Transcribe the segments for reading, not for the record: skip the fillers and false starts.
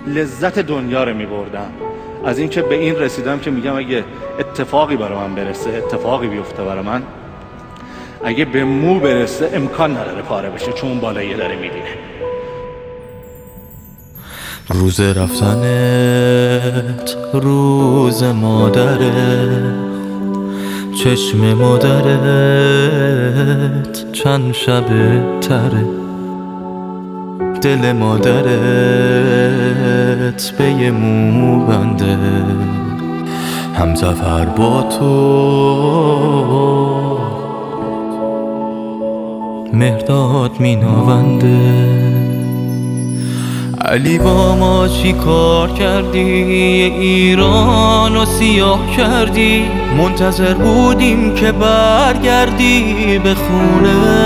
لذت دنیا رو میبردم از اینکه به این رسیدم که میگم اگه اتفاقی برای من برسه، اتفاقی بیفته برای من، اگه به مو برسه امکان نداره پاره بشه، چون بالایی داره میبینه. روز رفتنت روز مادره، چشم مادرت چند شب تره، دل مادرت به یه مو بنده، هم سفر با تو مهرداد میناونده. علی با ما چی کار کردی؟ ایران و سیاه کردی، منتظر بودیم که برگردی به خونه،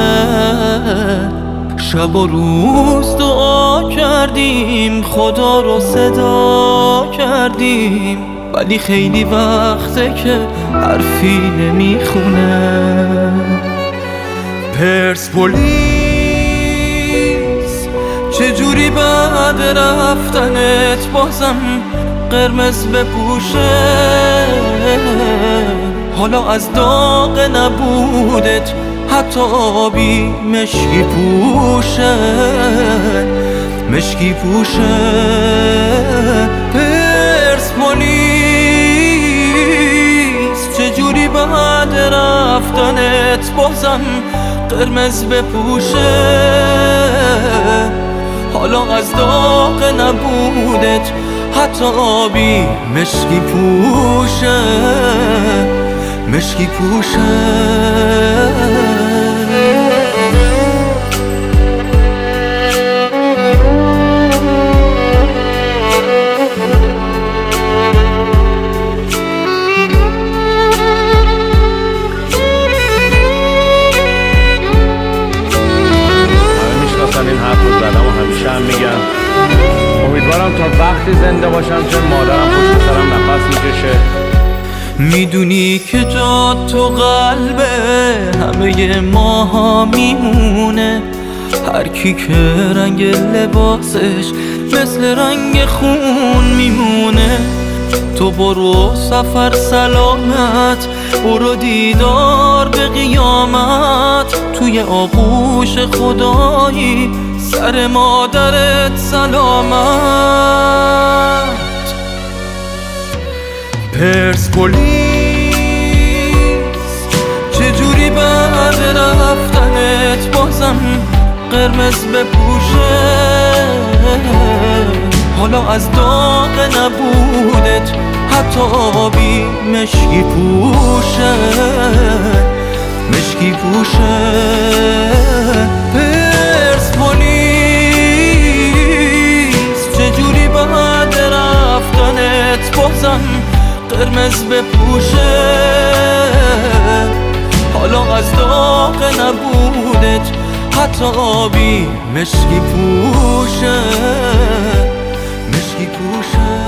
شب و روز دعا کردیم، خدا رو صدا کردیم، ولی خیلی وقته که حرفی نمیخونه. پرسپولیس چجوری بعد رفتنت بازم قرمز بپوشه، حالا از داغ نبودت حتی آبی مشکی پوشه، مشکی پوشه. پرسپولیس چجوری بعد رفتنت بازم قرمز بپوشه، حالا از داغ نبودت حتی آبی مشکی پوشه، مشکی پوشه. این حرف رو زدم و همیشه هم میگم امیدوارم تا وقتی زنده باشم که مادرم پشت سرم نفس میکشه. میدونی که جا تو قلبه همه ماها میمونه، هر کی که رنگ لباسش مثل رنگ خون میمونه. تو برو سفر سلامت، برو دیدار به قیامت، توی آغوش خدایی سر مادرت سلامت. پرسپولیس چجوری بعد رفتنت بازم قرمز بپوشه، حالا از داغ نبودت حتی آبی مشکی پوشه، مشکی پوشه. پرسپولیس چجوری بعد رفتنت بازم قرمز بپوشه، حالا از داغ نبودت حتی آبی مشکی پوشه، مشکی پوشه.